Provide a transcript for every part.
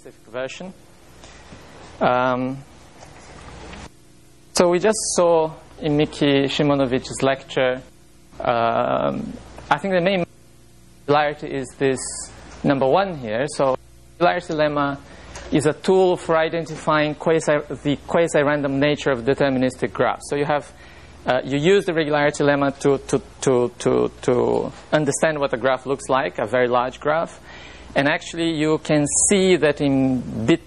specific version. So we just saw in Miki Shimonovich's lecture, I think the main regularity is this number 1 here. So regularity lemma is a tool for identifying the quasi-random nature of deterministic graphs. So you have you use the regularity lemma to understand what a graph looks like, a very large graph, and actually you can see that in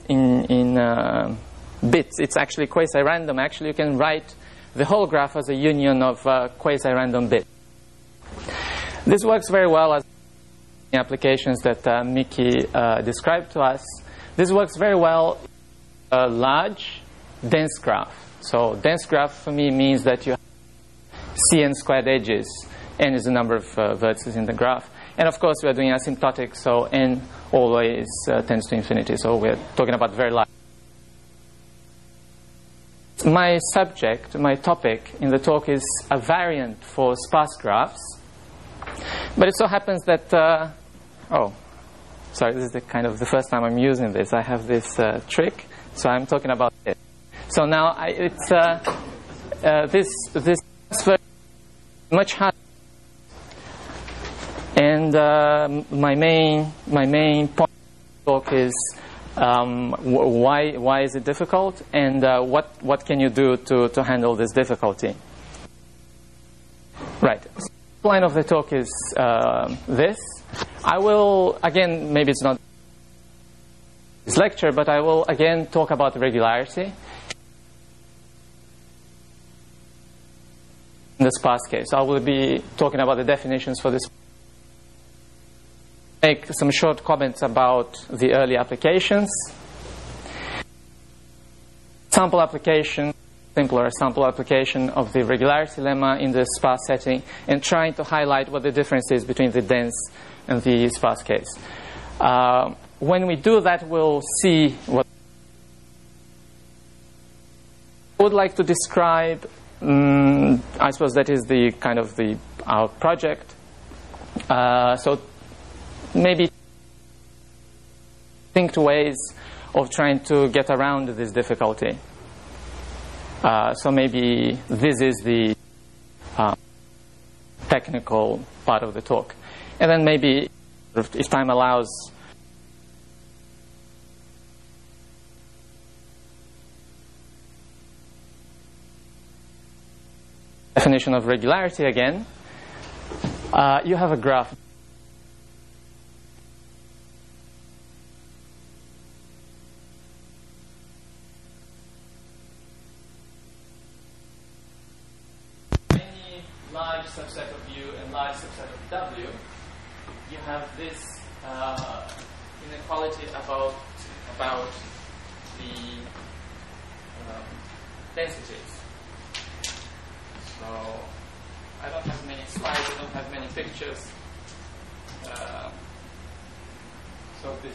bits it's actually quasi-random. Actually, you can write the whole graph as a union of quasi-random bits. This works very well as in applications that Miki described to us. This works very well in a large, dense graph. So dense graph for me means that you have Cn squared edges. N is the number of vertices in the graph. And of course, we are doing asymptotic, so n always tends to infinity. So we're talking about very large. My subject, my topic in the talk is a variant for sparse graphs. But it so happens that, sorry, this is the first time I'm using this. I have this trick, so I'm talking about it. So now this version is much harder. And my main point of the talk is why is it difficult, and what can you do to handle this difficulty? Right. The line of the talk is this. I will again, maybe it's not this lecture, but I will again talk about regularity in the sparse case. I will be talking about the definitions for this. Make some short comments about the early applications. Sample application, simpler sample application of the regularity lemma in the sparse setting, and trying to highlight what the difference is between the dense and the sparse case. When we do that, we'll see what I would like to describe. I suppose that is our project. So maybe think to ways of trying to get around this difficulty. So maybe this is the technical part of the talk. And then maybe, if time allows, definition of regularity again. You have a graph. Large subset of U and large subset of W, you have this inequality about the densities. So I don't have many slides, I don't have many pictures. So this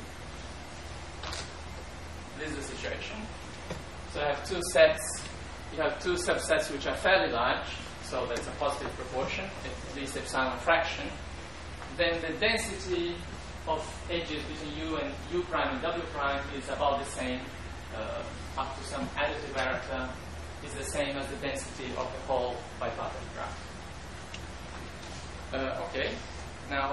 is the situation. So I have two sets. You have two subsets which are fairly large. So that's a positive proportion, at least epsilon fraction. Then the density of edges between U and U prime and W prime is about the same, up to some additive error term, is the same as the density of the whole bipartite graph. Okay, now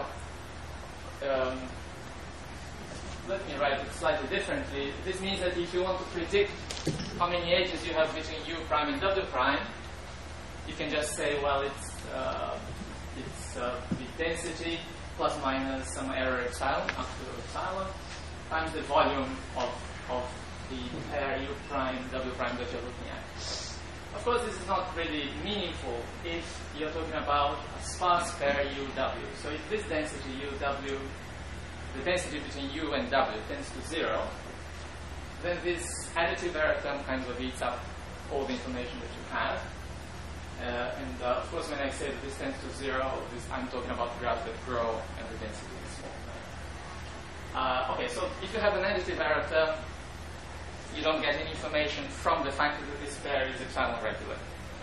let me write it slightly differently. This means that if you want to predict how many edges you have between U prime and W prime, you can just say, well, it's the density plus minus some error epsilon up to epsilon times the volume of the pair U prime W prime that you're looking at. Of course, this is not really meaningful if you're talking about a sparse pair U W. So if this density U W, the density between U and W tends to 0, then this additive error term kind of eats up all the information that you have. And of course, when I say that this tends to 0, I'm talking about graphs that grow and the density is small. Okay, so if you have an additive error term, you don't get any information from the fact that this pair is epsilon regular.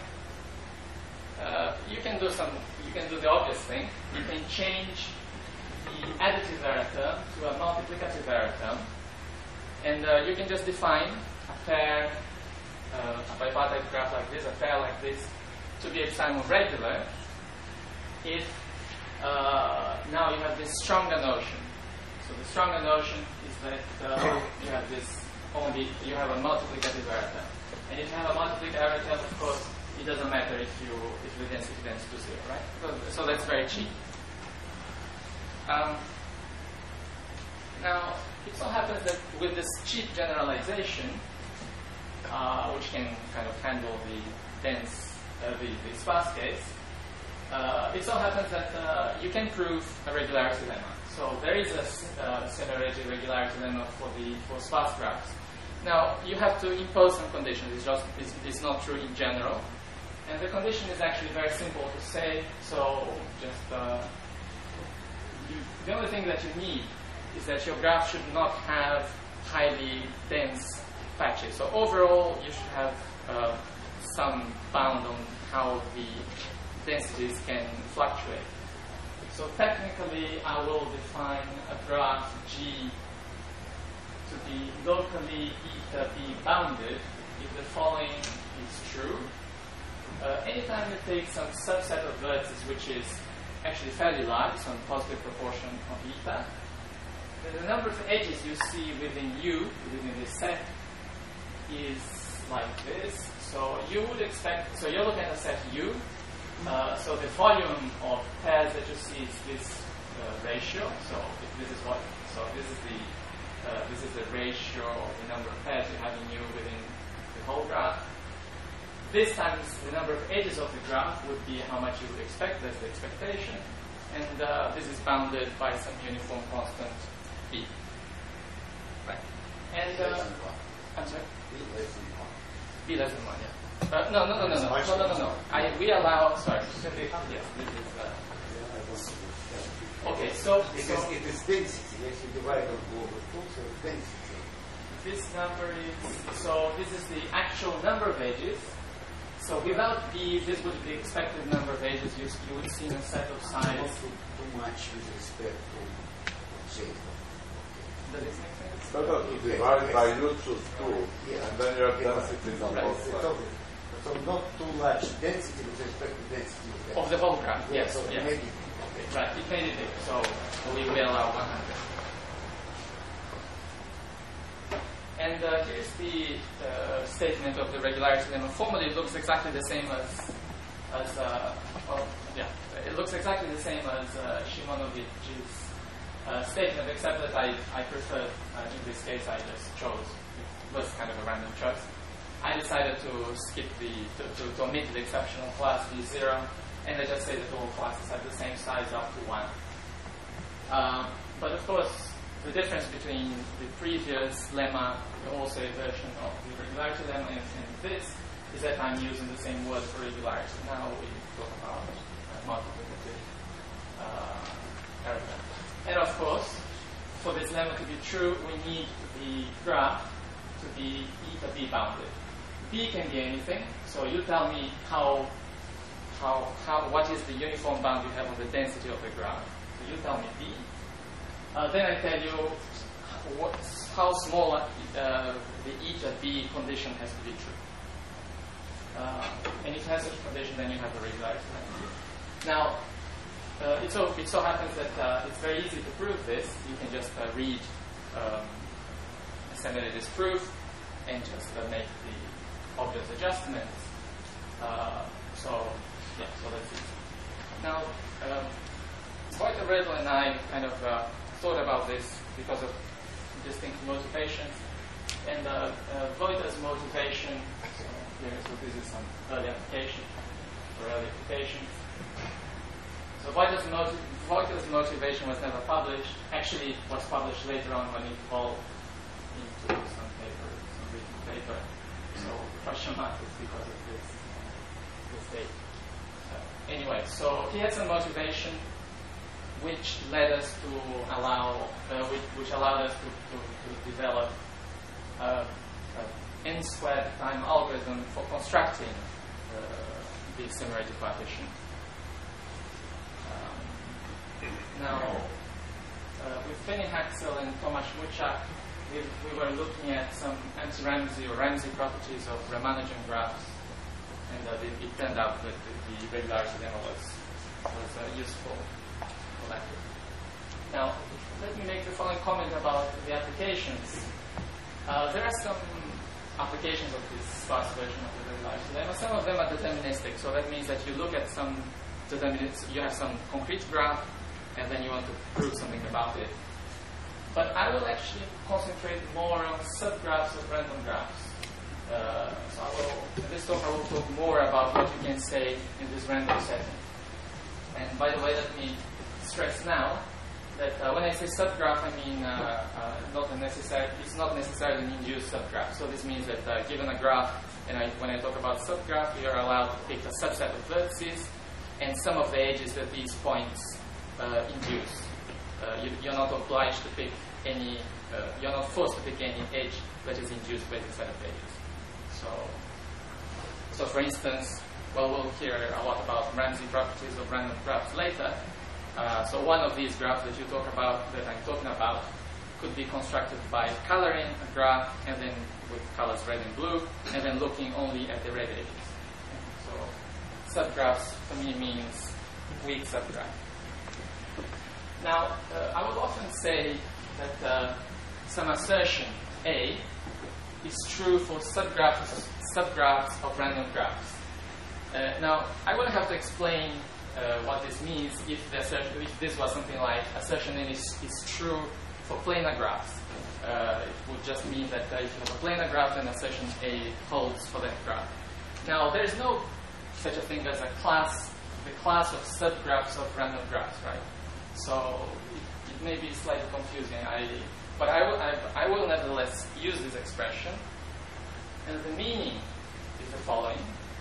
You can do the obvious thing. You can change the additive error term to a multiplicative error term, And you can just define a pair, a bipartite graph like this, a pair like this, to be epsilon regular if now you have this stronger notion. So the stronger notion is that you have this you have a multiplicative error term. And if you have a multiplicative error term, of course, it doesn't matter if the density tends to 0, right? So that's very cheap. Now, it so happens that with this cheap generalization, which can kind of handle the dense, the sparse case, it so happens that you can prove a regularity lemma. So there is a similarity regularity lemma for sparse graphs. Now, you have to impose some conditions. It's not true in general. And the condition is actually very simple to say. So just the only thing that you need is that your graph should not have highly dense patches. So overall, you should have some bound on how the densities can fluctuate. So technically, I will define a graph G to be locally eta B bounded if the following is true. Anytime you take some subset of vertices which is actually fairly large, some positive proportion of eta, then the number of edges you see within U, within this set, is like this. So you would expect, so you're looking at a set U, so the volume of pairs that you see is this ratio. So if this is what, so this is the ratio of the number of pairs you have in U within the whole graph. This times the number of edges of the graph would be how much you would expect. That's the expectation, and this is bounded by some uniform constant B. Right. And I'm sorry. B less than 1. Yeah. No. We allow. Sorry. Yes, this is. Okay, so it is density. If you divide on over 2, so density. This number is this is the actual number of edges. So without B, this would be the expected number of edges you would see in a set of size. Not too much with respect to shape. Does this make sense? No, to divide by you choose 2, and then your density is on both sides. So not too large density with respect to density of the whole graph. Yes. So yes. maybe. Okay, right. It made it big. So we allow 100. And here's the statement of the regularity lemma. Formally, it looks exactly the same it looks exactly the same as Shimonovich's statement, except that I preferred, in this case, I just chose, it was kind of a random choice. I decided to skip to omit the exceptional class V0, and I just say that all classes have the same size up to 1. But of course, the difference between the previous lemma, the Allsay version of the regularity lemma, and this is that I'm using the same word for regularity. Now we talk about multiplicative error term. And of course, for this lemma to be true, we need the graph to be eta B bounded. B can be anything. So you tell me what is the uniform bound you have on the density of the graph. So you tell me B. Then I tell you how small the eta B condition has to be true. And if it has such a condition, then you have a regularity lemma. Now, it so happens that it's very easy to prove this. You can just read Semiradis' proof and just make the obvious adjustments. So that's it. Now, Wojtek Redl and I kind of thought about this because of distinct motivations. And Wojtek's motivation, so this is some early application for early applications. So Wojtek's motivation was never published. Actually, it was published later on when it evolved into some written paper. So question mark is because of this date. Anyway, so he had some motivation which led us to which allowed us to develop n squared time algorithm for constructing the similarity coefficient. Now, with Penny Haxel and Tomasz Muchak, we were looking at some anti-Ramsey or Ramsey properties of Ramanujan graphs, and it turned out that the regularity lemma was useful for that. Now, let me make the following comment about the applications. There are some applications of this sparse version of the regularity lemma. Some of them are deterministic, so that means that you look at some you have some concrete graph, and then you want to prove something about it. But I will actually concentrate more on subgraphs of random graphs. In this talk I will talk more about what you can say in this random setting. And by the way, let me stress now that when I say subgraph, I mean it's not necessarily an induced subgraph. So this means that given a graph, and when I talk about subgraph, you are allowed to pick a subset of vertices and some of the edges that these points induce. You're not obliged to pick any, you're not forced to pick any edge that is induced by the set of edges. So for instance, well, we'll hear a lot about Ramsey properties of random graphs later. So one of these graphs that I'm talking about could be constructed by coloring a graph and then with colors red and blue, and then looking only at the red edges. So subgraphs for me means weak subgraph. Now, I will often say that some assertion A is true for subgraphs of random graphs. Now, I will have to explain what this means if this was something like assertion A is true for planar graphs. It would just mean that if you have a planar graph, then assertion A holds for that graph. Now, there is no such a thing as the class of subgraphs of random graphs, right? So it may be slightly confusing, but I will nevertheless use this expression, and the meaning is the following.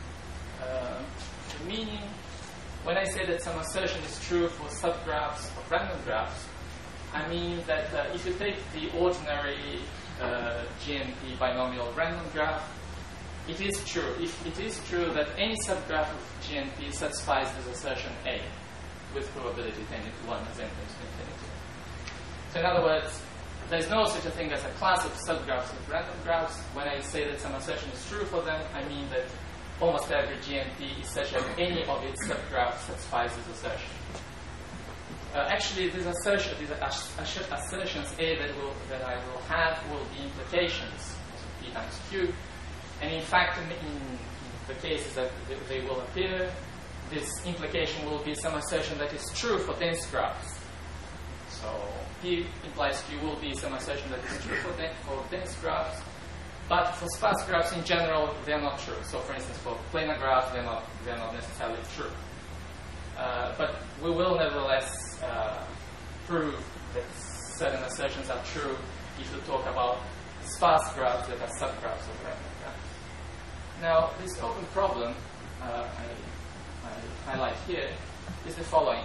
The meaning, when I say that some assertion is true for subgraphs of random graphs, I mean that if you take the ordinary GNP binomial random graph, it is true. If it is true that any subgraph of GNP satisfies this assertion A, with probability tending to 1 as n tends to infinity. So in other words, there's no such a thing as a class of subgraphs of random graphs. When I say that some assertion is true for them, I mean that almost every GNP is such that any of its subgraphs satisfies this assertion. Actually, these assertions A that I will have will be implications, P times Q. And in fact, in the cases that they will appear, this implication will be some assertion that is true for dense graphs. So P implies Q will be some assertion that is true for dense graphs, but for sparse graphs in general, they're not true. So for instance, for planar graphs, they're not necessarily true. But we will nevertheless prove that certain assertions are true if you talk about sparse graphs that are subgraphs of random graphs. Now, this open problem I highlight here is the following.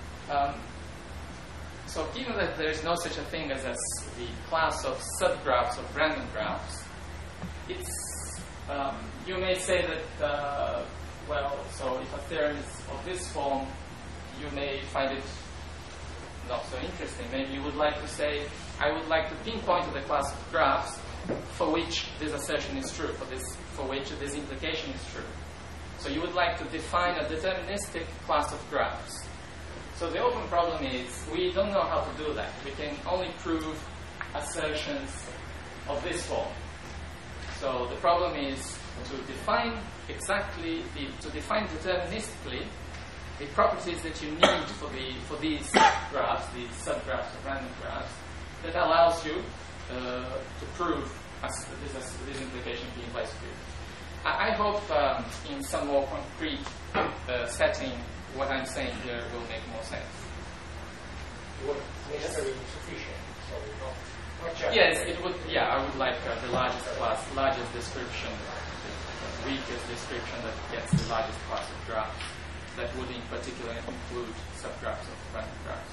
So given that there is no such a thing as the class of subgraphs of random graphs, it's you may say that so if a theorem is of this form, you may find it not so interesting. Maybe you would like to say, I would like to pinpoint to the class of graphs for which this assertion is true, for which this implication is true. So you would like to define a deterministic class of graphs. So the open problem is we don't know how to do that. We can only prove assertions of this form. So the problem is to define deterministically the properties that you need for these graphs, these subgraphs of random graphs, that allows you to prove this implication P implies Q. I hope in some more concrete setting, what I'm saying here will make more sense. Not necessarily sufficient. So not just. Yes, it would. Yeah, I would like the largest description, the weakest description that gets the largest class of graphs. That would in particular include subgraphs of random graphs.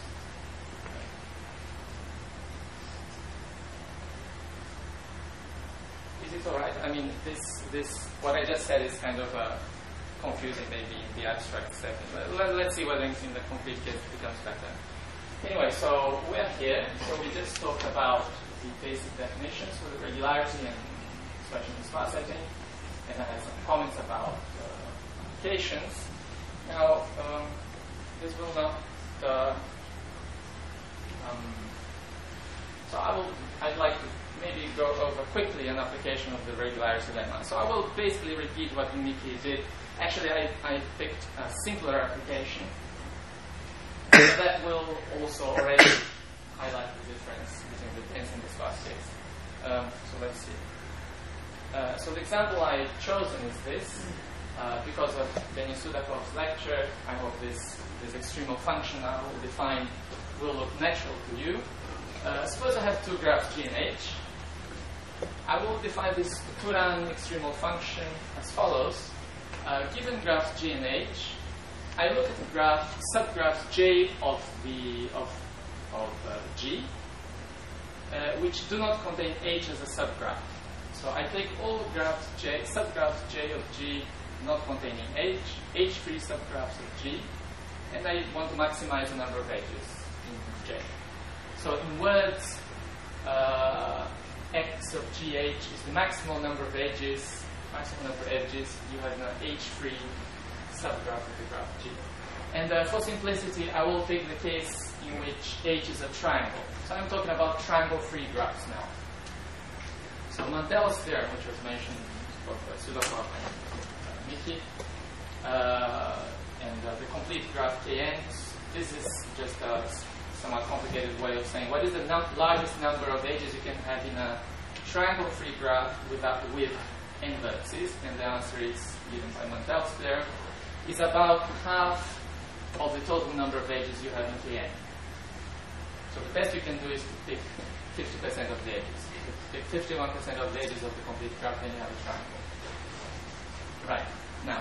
Is it all right? I mean, this what I just said is kind of confusing maybe in the abstract setting. Let's see whether in the concrete case it becomes better. Anyway, so we're here. So we just talked about the basic definitions for the regularity and expression in sparse setting, and I had some comments about applications. Now, this will not. So I'd like to maybe go over quickly an application of the regularity lemma. So I will basically repeat what Mickey did. Actually, I picked a simpler application that will also already highlight the difference between the dense and the sparse case. So let's see. So the example I've chosen is this. Because of Denis Sudakov's lecture, I hope this extremal function I will define will look natural to you. Suppose I have two graphs G and H. I will define this Turan extremal function as follows. Given graphs G and H, I look at the subgraph J of G, which do not contain H as a subgraph. So I take all graphs subgraphs J of G not containing H, H-free subgraphs of G, and I want to maximize the number of edges in J. So in words, X of GH is the maximal number of edges. You have an H-free subgraph of the graph G. And for simplicity, I will take the case in which H is a triangle. So I'm talking about triangle-free graphs now. So Mantel's theorem, which was mentioned by Sudakov and Mickey, and the complete graph Kn. This is just a somewhat complicated way of saying what is the largest number of edges you can have in a triangle-free graph with n vertices, and the answer is given by Mantel's theorem. It's about half of the total number of edges you have in Kn. So the best you can do is to pick 50% of the edges. If you pick 51% of the edges of the complete graph, then you have a triangle. Right. Now,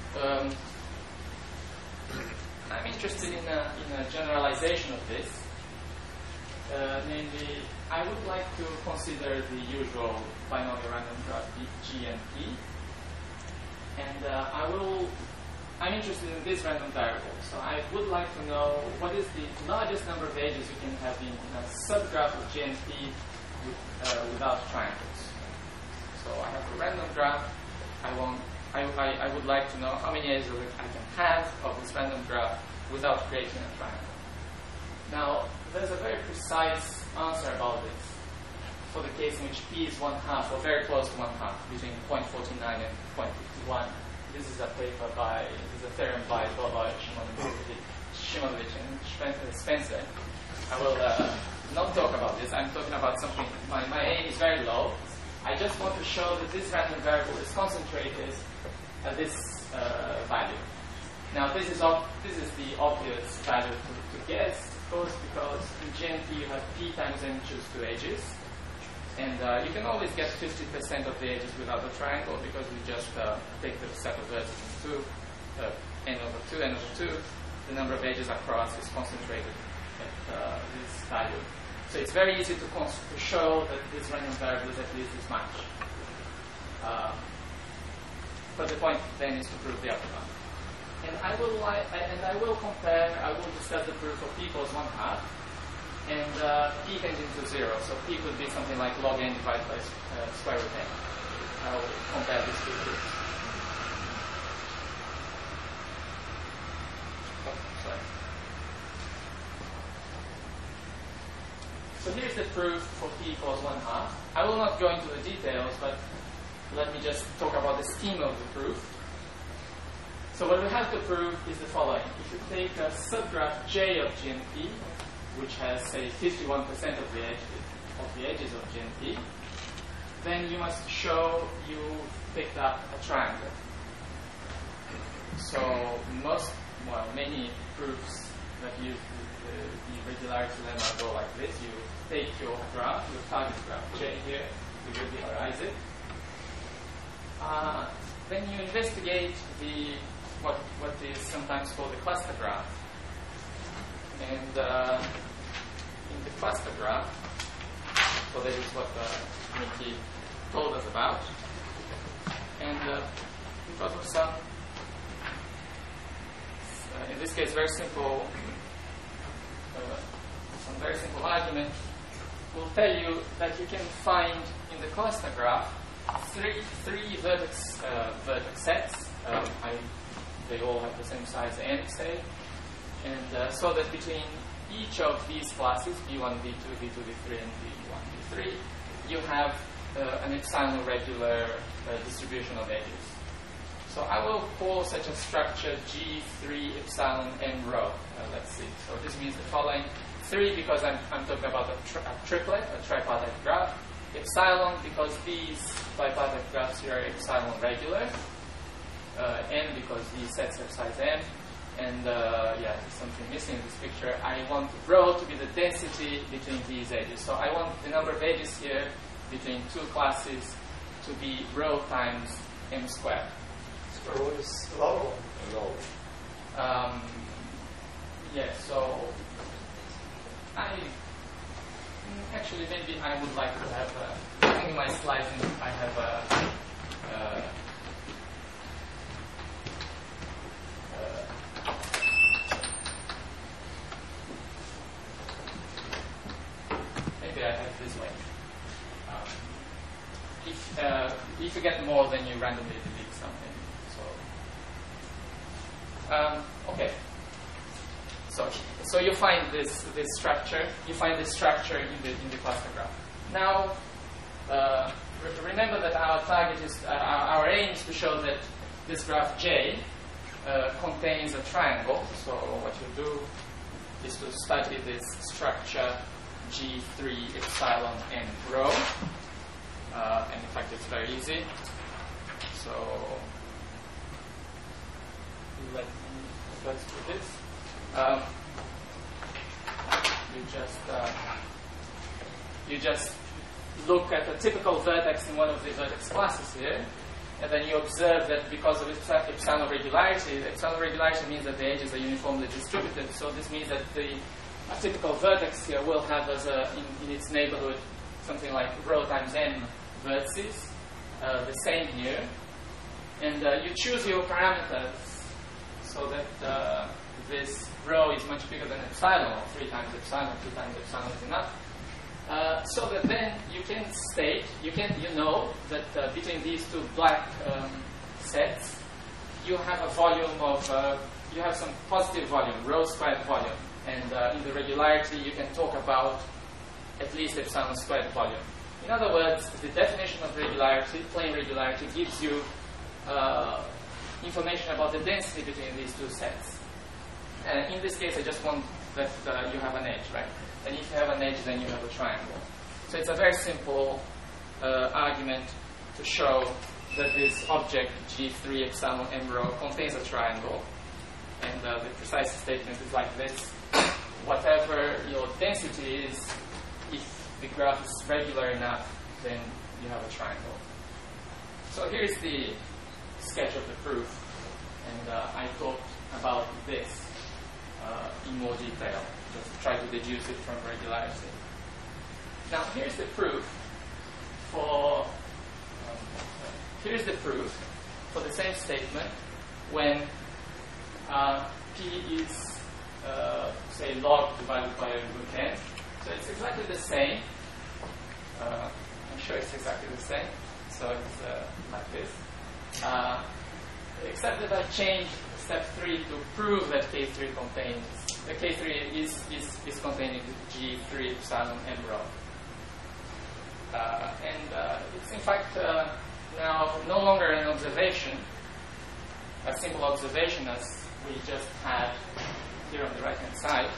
I'm interested in a generalization of this. Namely, I would like to consider the usual binomial random graph G and P. And I'm interested in this random variable. So I would like to know what is the largest number of edges you can have in a subgraph of G and P without triangles. So I have a random graph. I would like to know how many edges I can have of this random graph without creating a triangle. Now, there's a very precise answer about this for the case in which P is 1/2 or very close to 1/2, between 0.49 and 0.51. This is a theorem by Boba, Shimonovich, and Spencer. I will not talk about this. I'm talking about something. My aim is very low. I just want to show that this random variable is concentrated at this value. Now, this is the obvious value to guess, of course, because in GNP you have P times n choose 2 edges. And you can always get 50% of the edges without a triangle because we just take the set of vertices n over 2. The number of edges across is concentrated at this value. So it's very easy to show that this random variable is at least this much. But the point then is to prove the other one. And I will discuss the proof of P equals 1/2. And P tends into 0, so P could be something like log n divided by square root n. I will compare these two proofs. Oh, sorry. So here's the proof for P equals 1/2. I will not go into the details, but let me just talk about the scheme of the proof. So what we have to prove is the following. If you take a subgraph J of GNP, which has, say, 51% of the edges of GNP, then you must show you picked up a triangle. So many proofs that use the regularity lemma go like this. You take your graph, your target graph J here, you regularize it. Then you investigate what is sometimes called the cluster graph. And in the cluster graph, so that is what Mickey told us about. And because of some, in this case, some very simple argument, will tell you that you can find in the cluster graph three vertex sets. They all have the same size n, say, and so that between each of these classes, V1, V2, V2, V3, and V1, V3, you have an epsilon regular distribution of edges. So I will call such a structure G3 epsilon n rho. Let's see. So this means the following: 3 because I'm talking about a triplet, a tripartite graph. Epsilon because these bipartite graphs here are epsilon regular. N because these sets have size n. And yeah, there's something missing in this picture. I want rho to be the density between these edges. So I want the number of edges here between two classes to be rho times m squared. Rho is low. Yeah, so actually maybe I would like to have I think in my slides I have maybe I have it this way. If you get more, then you randomly delete something. So okay. So you find this structure. You find this structure in the cluster graph. Now, remember that our target is our aim is to show that this graph J contains a triangle. So what you do is to study this structure G3 epsilon n rho. And in fact, it's very easy. So let's do this. You just look at a typical vertex in one of the vertex classes here, and then you observe that because of epsilon regularity means that the edges are uniformly distributed. So this means that a typical vertex here will have as in its neighborhood something like rho times n vertices, the same here, and you choose your parameters so that this rho is much bigger than epsilon, or 3 times epsilon, 2 times epsilon is enough. So that then you can state, you know that between these two black sets, you have a volume of, you have some positive volume, rho squared volume. And in the regularity, you can talk about at least epsilon squared volume. In other words, the definition of regularity, plane regularity, gives you information about the density between these two sets. And in this case, I just want that you have an edge, right? And if you have an edge, then you have a triangle. So it's a very simple argument to show that this object, G3 epsilon m rho, contains a triangle. And the precise statement is like this. Whatever your density is, if the graph is regular enough, then you have a triangle. So here's the sketch of the proof. And I thought about this in more detail. Just try to deduce it from regularity. Now here's the proof for the same statement when P is say log divided by root n. So it's exactly the same. I'm sure it's exactly the same. So it's like this. Except that I changed step 3 to prove that K3 contains, the K3 is contained in G3 epsilon m rho. And it's in fact now no longer an observation, a simple observation as we just had here on the right hand side.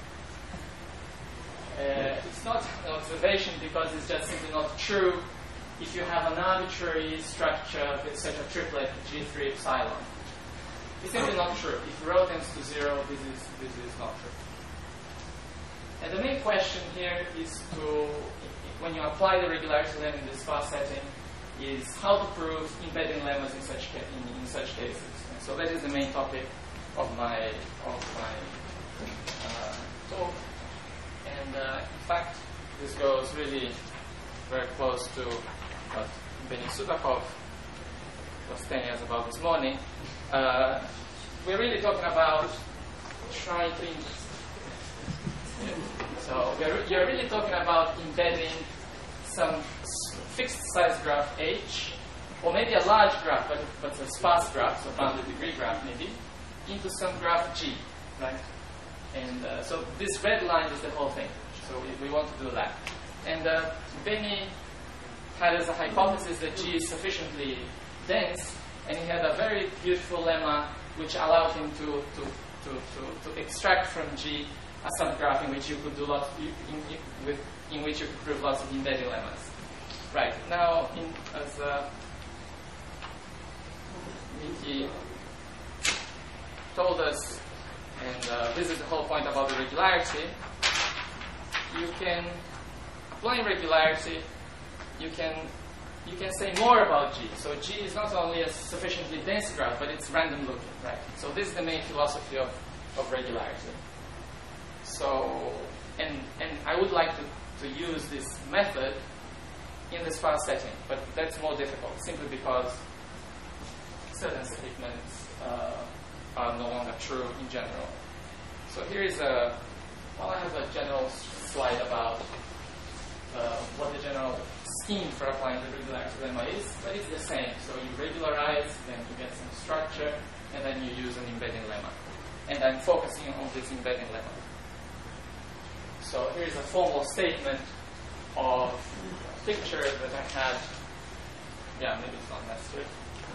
It's not an observation because it's just simply not true if you have an arbitrary structure with such a triplet G3 epsilon. It's simply not true. If rho tends to 0, this is not true. And the main question here is to, when you apply the regularity lemma in the sparse setting, is how to prove embedding lemmas in such cases. And so that is the main topic of my talk. And in fact, this goes really very close to what Benny Sudakov was telling us about this morning. We're really talking about trying to... So you're really talking about embedding some fixed size graph H, or maybe a large graph, but a sparse graph, so bounded degree graph maybe, into some graph G, right? And so this red line is the whole thing. So we want to do that. And Benny had as a hypothesis that G is sufficiently dense, and he had a very beautiful lemma which allowed him to extract from G a subgraph in which you could do lots in which you could prove lots of embedding lemmas. Right now, as Mickey told us, and this is the whole point about the regularity, you can, applying regularity, you can say more about G. So G is not only a sufficiently dense graph, but it's random looking, right? So this is the main philosophy of regularity. So, and I would like to use this method in the sparse setting, but that's more difficult, simply because certain statements are no longer true in general. So here is I have a general slide about what the general scheme for applying the regularity lemma is, but it's the same. So you regularize, then you get some structure, and then you use an embedding lemma. And I'm focusing on this embedding lemma. So here's a formal statement of a picture that I had. Yeah, maybe it's not necessary.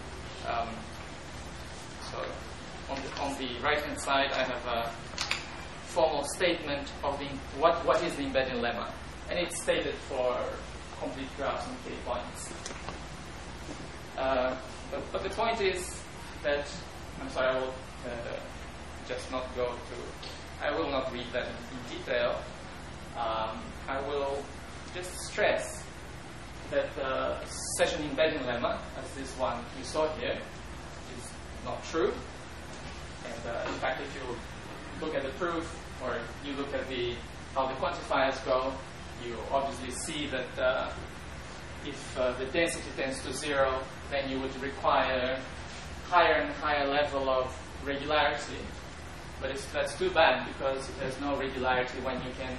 So on the right-hand side, I have a formal statement of what is the embedding lemma, and it's stated for complete graphs and k points. But the point is that, I'm sorry, I will just not go to, I will not read that in detail. I will just stress that such an embedding lemma, as this one you saw here, is not true. And in fact, if you look at the proof, or you look at how the quantifiers go, you obviously see that if the density tends to 0, then you would require higher and higher level of regularity. But that's too bad, because there's no regularity when you can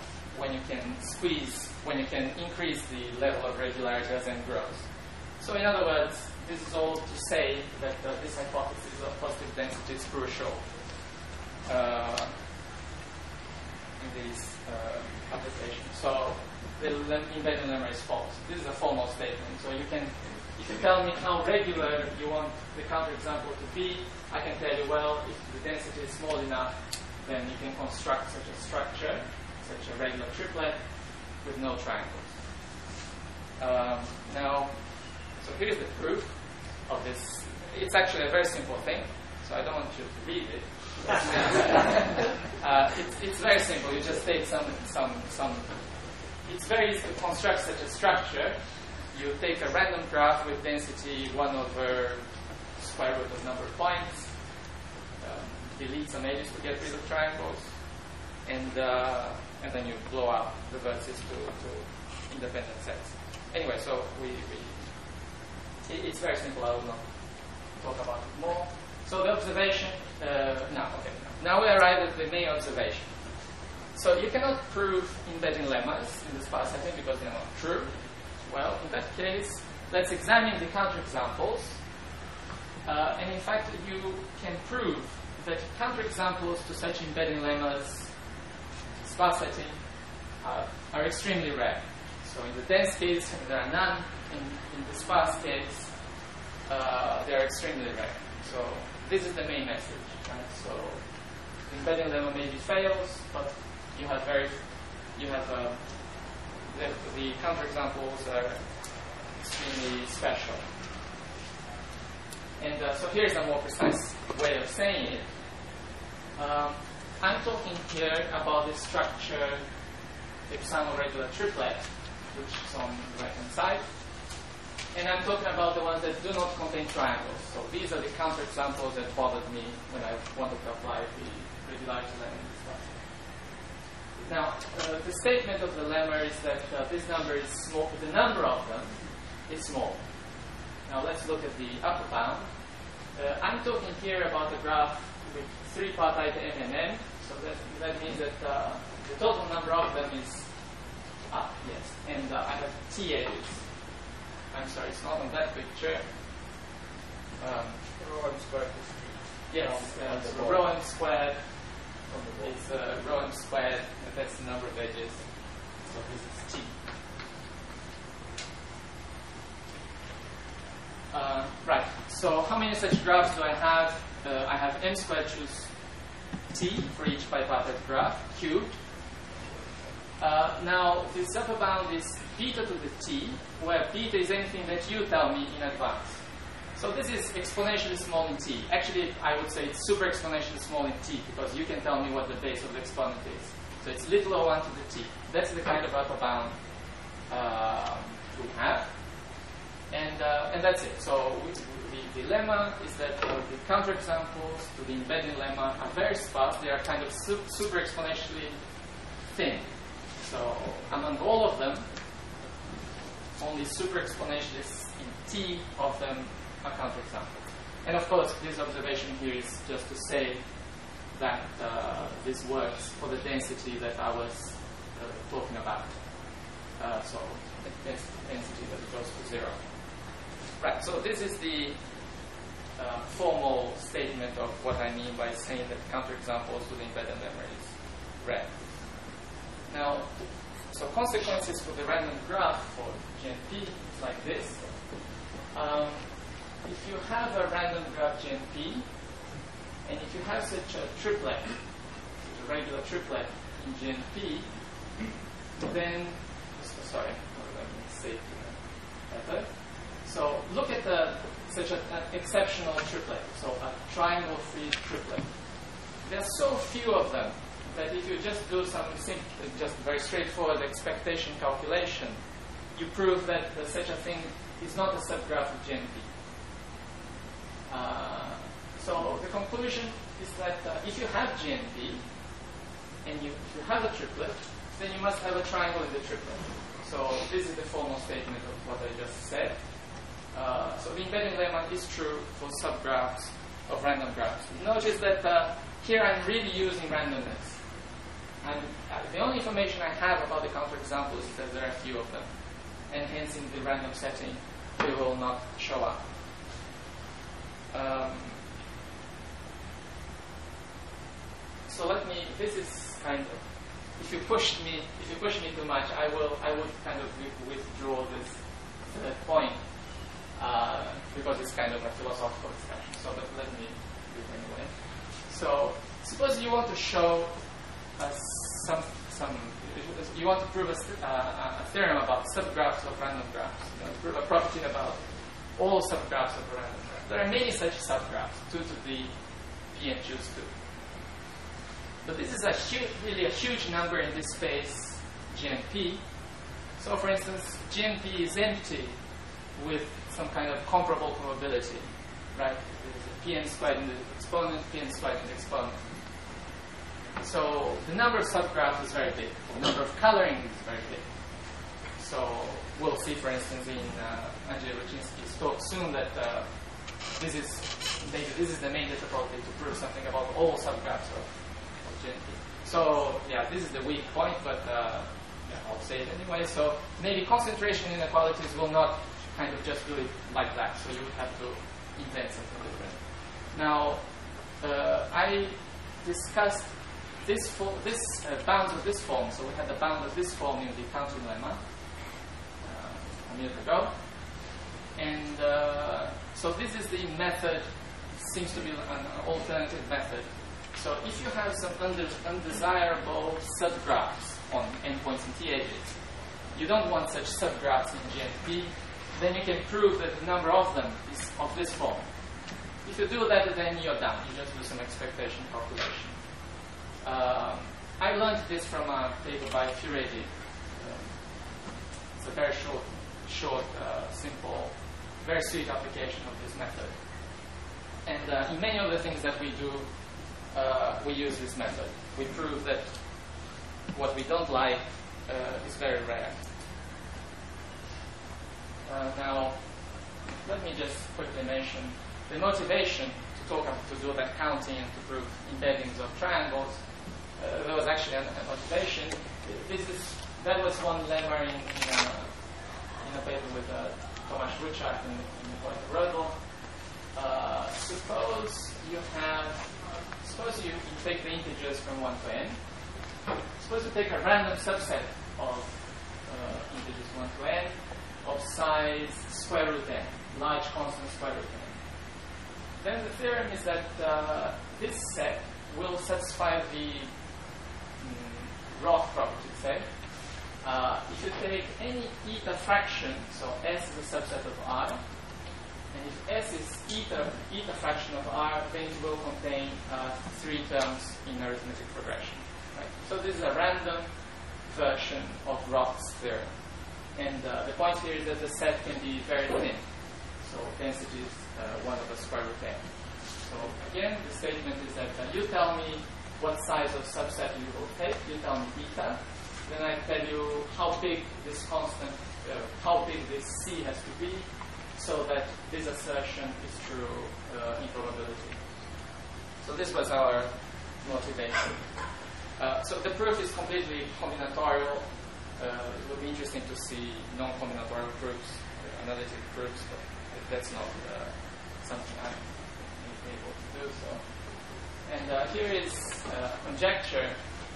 increase the level of regularity as n grows. So in other words, this is all to say that this hypothesis of positive density is crucial in these applications. So the embedding lemma is false. This is a formal statement. So if you tell me how regular you want the counterexample to be, I can tell you, well, if the density is small enough, then you can construct such a structure, such a regular triplet, with no triangles. Now, so here's the proof of this. It's actually a very simple thing, so I don't want you to read it. It's very simple. You just take some. It's very easy to construct such a structure. You take a random graph with density 1 over square root of number of points, delete some edges to get rid of triangles, and then you blow up the vertices to independent sets. Anyway, so it's very simple. I will not talk about it more. So the observation, now we arrive at the main observation. So you cannot prove embedding lemmas in the sparse setting because they're not true. Well, in that case, let's examine the counterexamples. And in fact, you can prove that counterexamples to such embedding lemmas sparse setting are extremely rare. So in the dense case, there are none. In the sparse case, they are extremely rare. So this is the main message. Right? So embedding lemma maybe fails, but you have the counterexamples are extremely special. And so here's a more precise way of saying it. I'm talking here about the structure epsilon regular triplet, which is on the right-hand side. And I'm talking about the ones that do not contain triangles. So these are the counterexamples that bothered me when I wanted to apply the regularity lemma in this class. Now, the statement of the lemma is that this number is small. The number of them is small. Now let's look at the upper bound. I'm talking here about a graph with 3 part item m and n. So that means that the total number of them is yes, and I have t edges. I'm sorry, it's not on that picture. Rho m squared is Yes, so rho m squared. It's rho m squared, and that's the number of edges. So this is t. Right. So how many such graphs do I have? I have m squared choose t for each bipartite graph cubed. Now this upper bound is beta to the t, where beta is anything that you tell me in advance. So this is exponentially small in t. Actually, I would say it's super exponentially small in t because you can tell me what the base of the exponent is. So it's little o1 to the t. That's the kind of upper bound we have. And that's it. So the lemma is that the counterexamples to the embedding lemma are very sparse. They are kind of super exponentially thin. So among all of them, only super exponentialists in t of them are counterexamples. And of course, this observation here is just to say that this works for the density that I was talking about. So the density that goes to 0. Right, so this is the formal statement of what I mean by saying that counterexamples to the embedded lemma is red. Now, so consequences for the random graph for GNP is like this. If you have a random graph GNP, and if you have such a triplet, such a regular triplet in GNP, then, sorry, let me say it better. So look at such an exceptional triplet, so a triangle-free triplet. There are so few of them that if you just do some simple, just very straightforward expectation calculation, you prove that such a thing is not a subgraph of GNP. So the conclusion is that if you have GNP and if you have a triplet, then you must have a triangle in the triplet. So this is the formal statement of what I just said. So the embedding lemma is true for subgraphs of random graphs. Notice that here I'm really using randomness. And the only information I have about the counterexamples is that there are few of them. And hence in the random setting, they will not show up. So this is kind of, if you push me too much, I would kind of withdraw this point. Because it's kind of a philosophical discussion. So let me do it anyway. So suppose you want to show you want to prove a theorem about subgraphs of random graphs. You want to prove a property about all subgraphs of a random graph. There are many such subgraphs, 2 to the p and choose 2. But this is really a huge number in this space GNP. So for instance, GNP is empty with some kind of comparable probability, right? There's a Pn squared in the exponent, Pn squared in the exponent. So the number of subgraphs is very big. The number of coloring is very big. So we'll see, for instance, in Andrzej Rucinski's talk soon that this is the main difficulty to prove something about all subgraphs of GNP. So yeah, this is the weak point, but I'll say it anyway. So maybe concentration inequalities will not kind of just do it like that. So you would have to invent something different. Now, I discussed this bounds of this form. So we had the bound of this form in the counting lemma a minute ago. And so this is the method, seems to be an alternative method. So if you have some undesirable subgraphs on endpoints and t edges, you don't want such subgraphs in GNP, then you can prove that the number of them is of this form. If you do that, then you're done. You just do some expectation calculation. I learned this from a paper by Furedi. It's a very short, simple, very sweet application of this method. And in many of the things that we do, we use this method. We prove that what we don't like is very rare. Now, let me just quickly mention the motivation to do that counting and to prove embeddings of triangles there was actually a motivation. That was one lemma in a paper with Tomasz Ruczak and Wojtek Rodel. Suppose you take the integers from 1 to n. Suppose you take a random subset of integers 1 to n of size square root n, large constant square root n. Then the theorem is that this set will satisfy the Roth property, say. If you take any eta fraction, so S is a subset of R, and if S is eta fraction of R, then it will contain 3 terms in arithmetic progression. Right? So this is a random version of Roth's theorem. And the point here is that the set can be very thin. So density is 1 over square root n. So again, the statement is that you tell me what size of subset you will take. You tell me eta. Then I tell you how big this constant, how big this C has to be, so that this assertion is true in probability. So this was our motivation. So the proof is completely combinatorial. It would be interesting to see non-combinatorial proofs, analytic proofs, but that's not something I'm able to do. So, and here is a conjecture.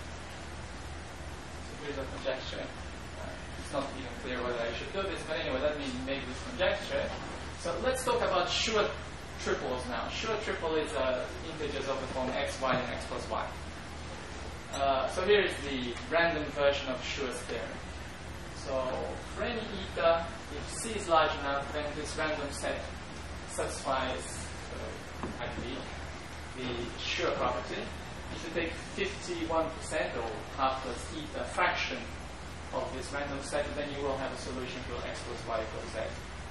Here's a conjecture. It's not even clear whether I should do this, but anyway, let me make this conjecture. So let's talk about Schur triples now. Schur triple is integers of the form x, y, and x plus y. So here is the random version of Schur's theorem. So for any eta, if C is large enough, then this random set satisfies, I believe, the Schur property. If you take 51% or half plus eta fraction of this random set, then you will have a solution to x plus y equals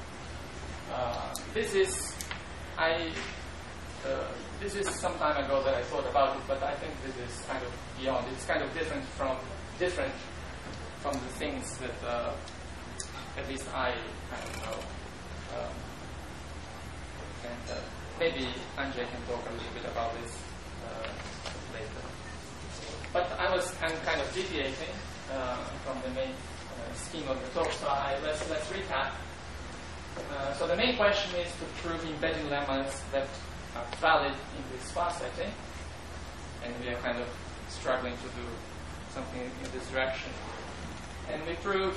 z. This is some time ago that I thought about it, but I think this is kind of beyond. It's kind of different from the things that at least I kind of know. And maybe Andrzej can talk a little bit about this later. But I'm kind of deviating from the main scheme of the talk, so let's recap. So the main question is to prove embedding lemmas that are valid in this sparse setting, and we are kind of struggling to do something in this direction. And we proved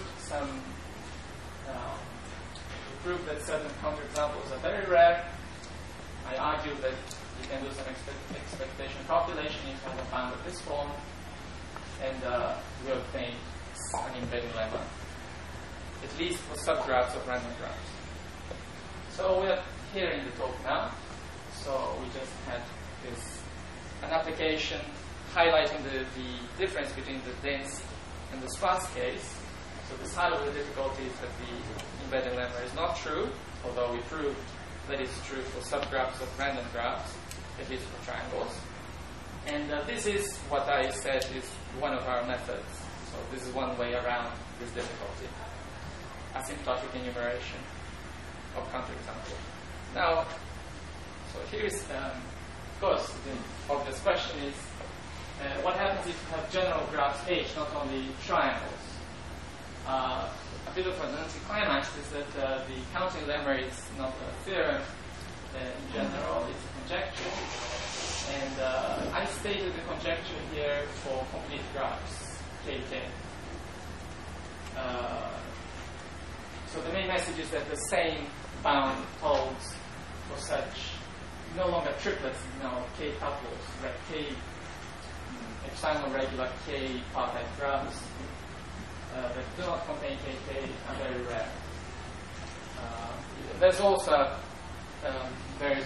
that certain counterexamples are very rare. I argued that you can do some expectation calculation if you have a bound of this form, and we obtained an embedding lemma, at least for subgraphs of random graphs. So we are here in the talk now. So we just had an application highlighting the difference between the dense and the sparse case. So the side of the difficulty is that the embedding lemma is not true, although we proved that it's true for subgraphs of random graphs, at least for triangles. And this is what I said is one of our methods. So this is one way around this difficulty. Asymptotic enumeration of counterexamples. Now, so here's, of course, the obvious question is, what happens if you have general graphs H, not only triangles? A bit of an anticlimax is that the counting lemma is not a theorem in general, it's a conjecture. And I stated the conjecture here for complete graphs, KK. So the main message is that the same bound holds for such no longer triplets, K tuples, K epsilon regular K part-type graphs that do not contain KK are very rare. There's also very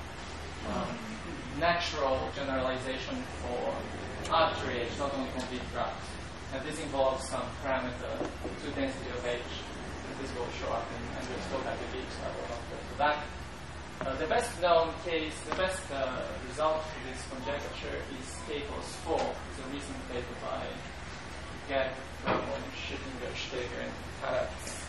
natural generalization for arbitrary H, not only complete graphs. And this involves some parameter to density of H. This will show up in Andrew Stochastic, so I will not go to that. The best known case, the best result for this conjecture is K equals 4. It's a recent paper by Gerd, Schittinger, Steger, and Taratz.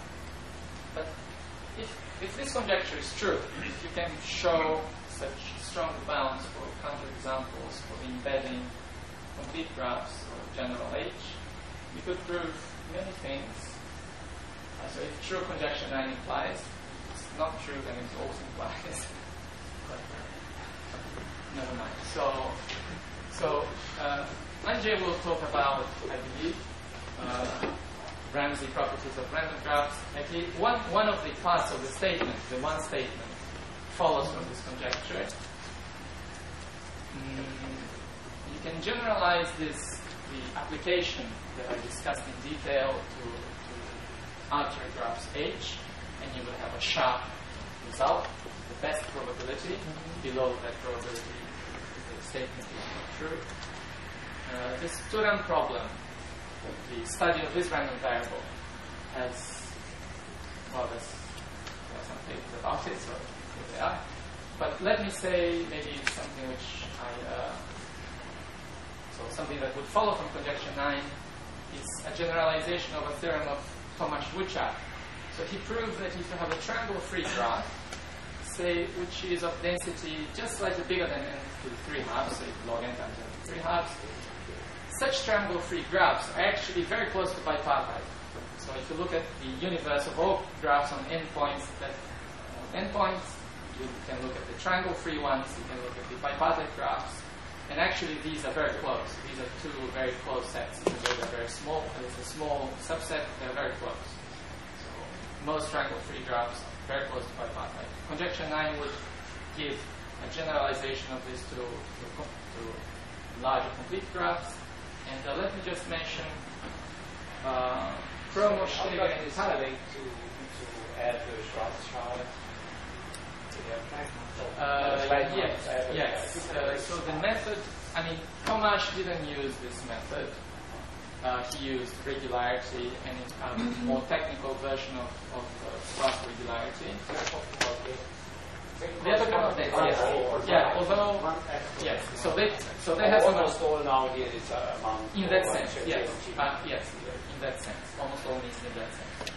But if this conjecture is true, if you can show such strong bounds for counterexamples for embedding complete graphs or general H, you could prove many things. So if true, conjecture 9 implies. It's not true, then it also implies. But never mind. So Anjay will talk about, I believe, Ramsey properties of random graphs. Actually, one of the parts of the statement, the one statement, follows from this conjecture. You can generalize the application that I discussed in detail to alter graphs H, and you will have a sharp result, the best probability. Below that probability, the statement is not true. This Turan problem, the study of this random variable, has, well, there are some papers about it, so here they are. But let me say maybe something which something that would follow from conjecture 9 is a generalization of a theorem of Tomasz Wuczak. So he proved that if you have a triangle-free graph, say, which is of density just slightly bigger than n to the 3 halves, so log n times n to the 3 halves, such triangle-free graphs are actually very close to bipartite. So if you look at the universe of all graphs on endpoints, you can look at the triangle-free ones, you can look at the bipartite graphs, and actually these are very close. These are two very close sets. Even though they're very small, and it's a small subset, they're very close. So most triangle-free graphs are very close to bipartite. Conjecture 9 would give a generalization of this to larger complete graphs. And let me just mention Kromo-Steger and Taleb. To add the Schwarzschild to the abstract. Yes. So the method, Tomasz didn't use this method. He used regularity and a more technical version of Schwarz regularity. The other context, yes. Yeah, although, yes. So they have almost all now here is among. In that sense, yes. Yes, in that sense. Almost all means in that sense.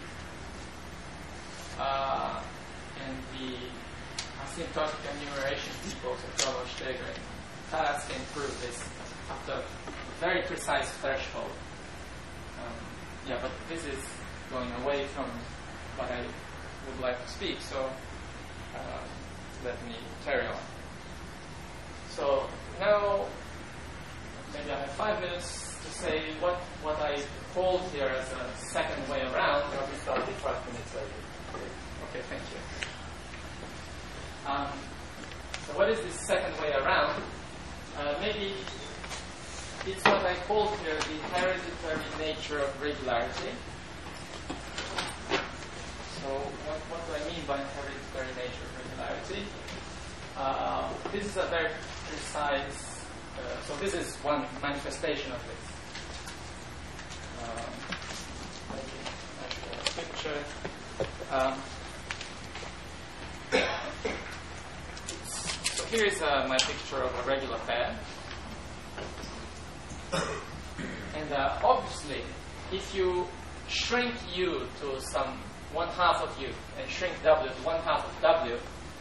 And the asymptotic enumeration equals of Kromo-Steger and Taras can prove this after a very precise threshold. But this is going away from what I would like to speak, so let me carry on. So now, maybe I have 5 minutes to say what I called here as a second way around. We started 5 minutes later. Okay, thank you. So what is this second way around? Maybe it's what I called here the hereditary nature of regularity. So what do I mean by hereditary nature of regularity? This is a very precise, so this is one manifestation of this. Maybe I show a picture. So here is my picture of a regular pair. And obviously, if you shrink U to some 1/2 of U and shrink W to 1/2 of W,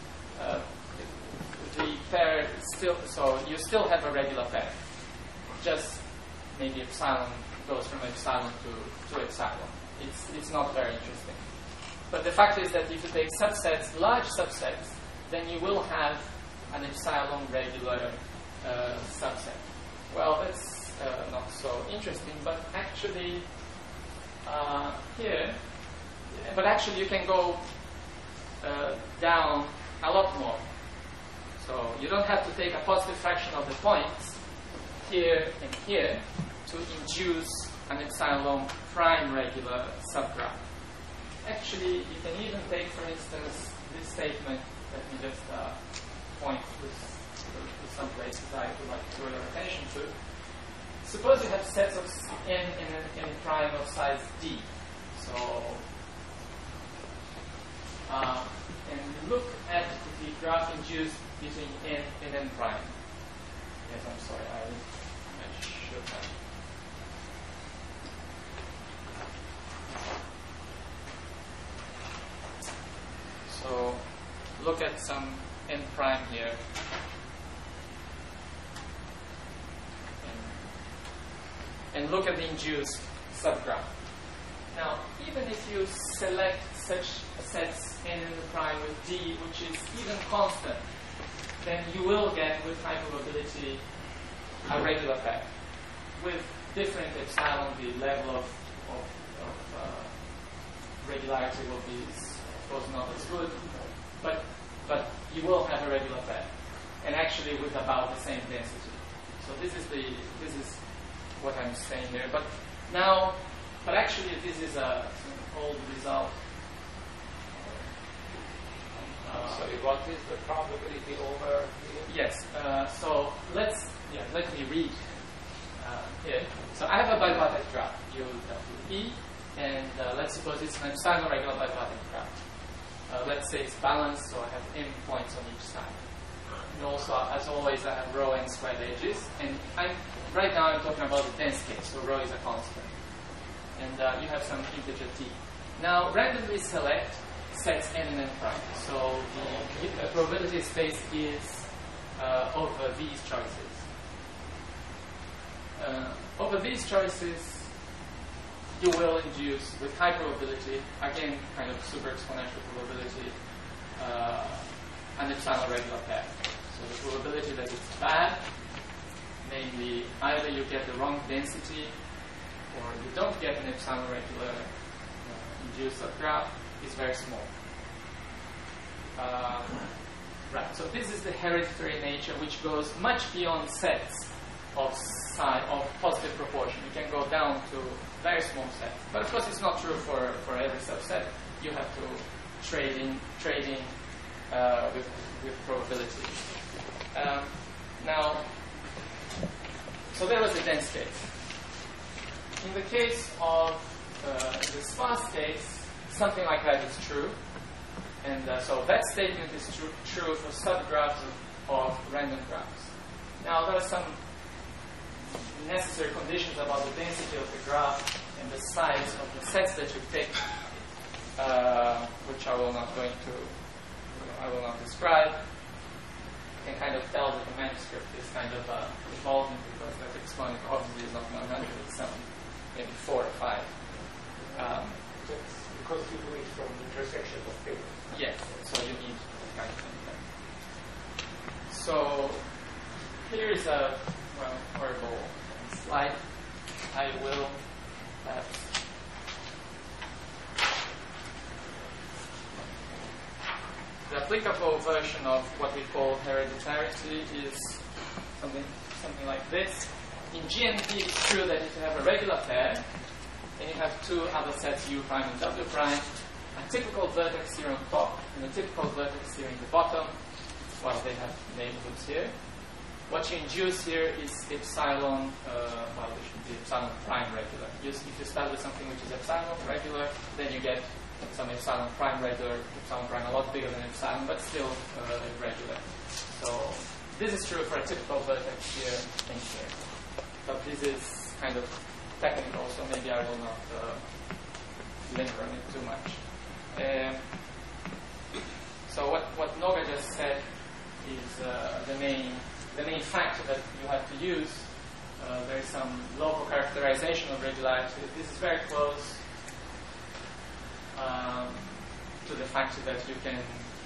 the pair still, so you still have a regular pair. Just maybe epsilon goes from epsilon to epsilon. It's not very interesting. But the fact is that if you take subsets, large subsets, then you will have an epsilon regular subset. Well, that's not so interesting, but actually here, but actually you can go down a lot more. So you don't have to take a positive fraction of the points here and here to induce an epsilon prime regular subgraph. Actually, you can even take, for instance, this statement. Let me just point to some places I would like to draw your attention to. Suppose you have sets of n and n prime of size d. So, and look at the graph induced between n and n prime. Yes, I'm sorry, I should have. So, look at some n prime here. and look at the induced subgraph. Now, even if you select such sets n in the prime with D, which is even constant, then you will get, with high probability, a regular pair. With different epsilon, the level of regularity will be, of course, not as good, but you will have a regular pair, and actually with about the same density. So this is what I'm saying here. But actually, this is an old result. Sorry, what is the probability over here? Yes. So let me read here. So I have a bipartite graph, U, W, E, and let's suppose it's an epsilon regular bipartite graph. Let's say it's balanced, so I have m points on each side. And also, as always, I have rho n squared edges, and right now I'm talking about the dense case, so rho is a constant. And you have some integer t. Now, randomly select sets n and n prime. So the probability space is over these choices. Over these choices, you will induce, with high probability, again, kind of super exponential probability, an epsilon regular pair. So the probability that it's bad, namely either you get the wrong density or you don't get an epsilon regular induced subgraph, is very small. Right, so this is the hereditary nature, which goes much beyond sets of positive proportion. You can go down to very small sets. But of course, it's not true for every subset. You have to trade in with probability. Now, so there was the dense case. In the case of the sparse case, something like that is true. And so that statement is true for subgraphs of random graphs. Now, there are some necessary conditions about the density of the graph and the size of the sets that you pick, which I will not describe. You can kind of tell that the manuscript is kind of evolving because that exponent obviously is not 100, it's some maybe 4 or 5. Because you do it from intersections of figures. Yes, so you need kind of thing. So here is a horrible slide. I will the applicable version of what we call hereditarity is something like this. In GMP, it's true that if you have a regular pair, and you have two other sets, U prime and W prime, a typical vertex here on top and a typical vertex here in the bottom, well, they have neighborhoods here. What you induce here is epsilon, well, it should be epsilon prime regular. If you start with something which is epsilon regular, then you get some epsilon prime regular, epsilon prime a lot bigger than epsilon, but still regular. So this is true for a typical vertex here and here. But this is kind of technical, so maybe I will not linger on it too much. So what Noga just said is the main factor that you have to use. There is some local characterization of regularity. This is very close to the factor that you can.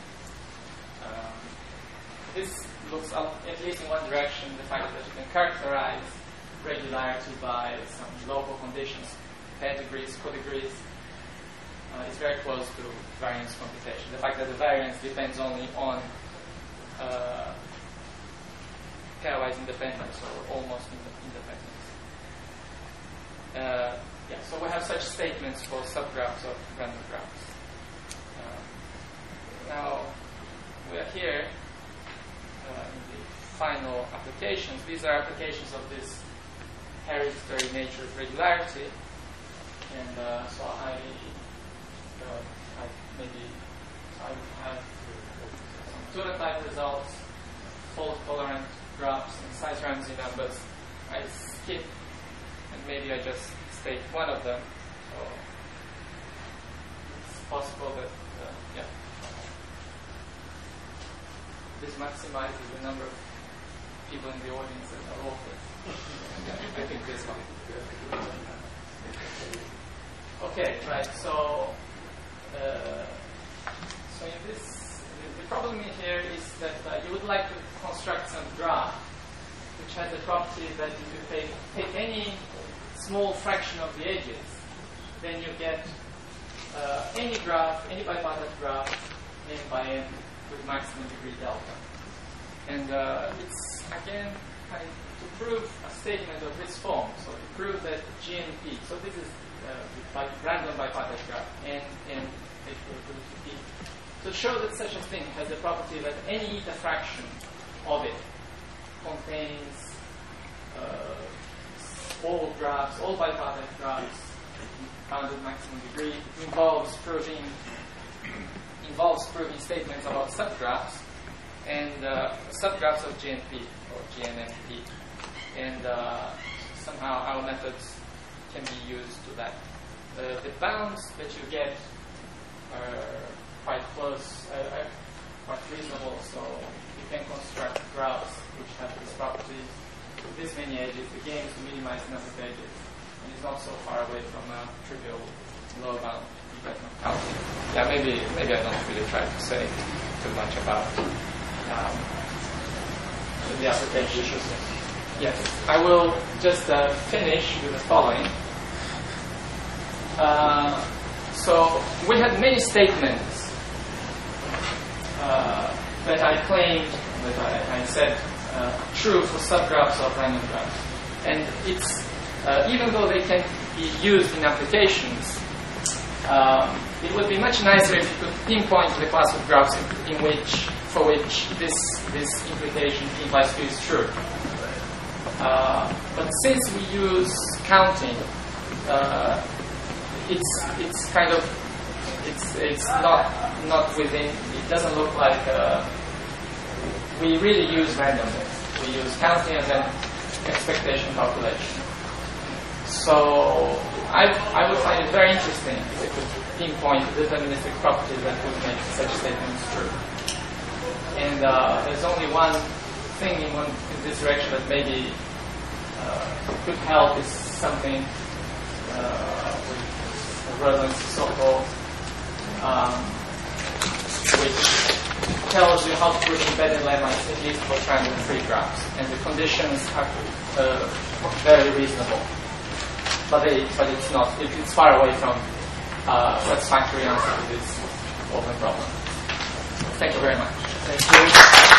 This looks up, at least in one direction, the fact that you can characterize regularity by some local conditions, pedigrees, codegrees. It's very close to variance computation. The fact that the variance depends only on pairwise independence or almost independence. So we have such statements for subgraphs of random graphs. Now we are here in the final applications. These are applications of this hereditary nature of regularity, and so I have some Tura type results, fault tolerant graphs, and size Ramsey numbers. I skip, and maybe I just state one of them. So it's possible that this maximizes the number of people in the audience that are authors. I think this one. Okay, right. So in this, the problem here is that you would like to construct some graph which has the property that if you take any small fraction of the edges, then you get any graph, any bipartite graph, n by n with maximum degree delta. And it's again to prove a statement of this form. So to prove that GNP. So this is like random bipartite graph, n equal to p. To show that such a thing has the property that any eta fraction of it contains all graphs, all bipartite graphs, bounded maximum degree, involves proving statements about subgraphs and subgraphs of GNP or GNMP, and somehow our methods can be used to that. The bounds that you get are quite close, quite reasonable, so you can construct graphs which have these properties with this many edges. The game is to minimize the number of edges, and it's not so far away from a trivial lower bound. Yeah, maybe I don't really try to say too much about the application. Yes, I will just finish with the following. So we had many statements that I claimed, that I said true for subgraphs of random graphs. And it's, even though they can be used in applications, it would be much nicer if you could pinpoint the class of graphs for which this implication P implies Q is true. But since we use counting, it's not within. It doesn't look like we really use randomness. We use counting and then expectation calculation. So I would find it very interesting if we could pinpoint deterministic properties that would make such statements true. And there's only one thing in this direction that maybe could help is something with Rödlin's so-called, which tells you how to prove embedded lemmas, at least for triangle free graphs. And the conditions are very reasonable. But it's not. It's far away from satisfactory answer to this open problem. Thank you very much. Thank you.